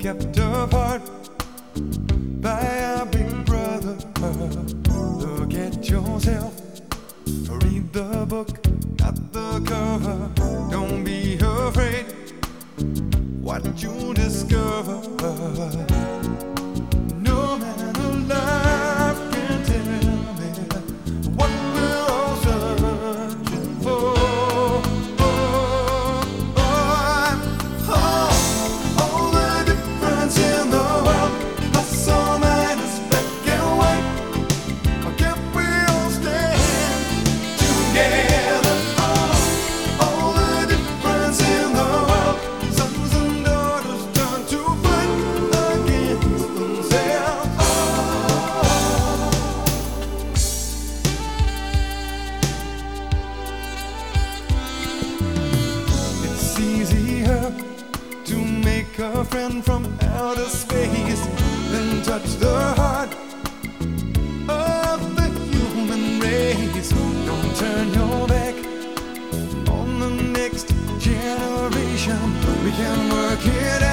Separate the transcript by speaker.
Speaker 1: kept apart by our big brother. Look at yourself, read the book, got the cover. Don't be afraid what you discover. No man alive can tell me what we're all searching for. All the difference in the world, plus or minus black and white. Why can't we all stand together? All the difference in the world, sons and daughters turn to fight against themselves. It's easier to make a friend from outer space than touch the heart of the human race. Don't turn your back on the next generation. We can work it out.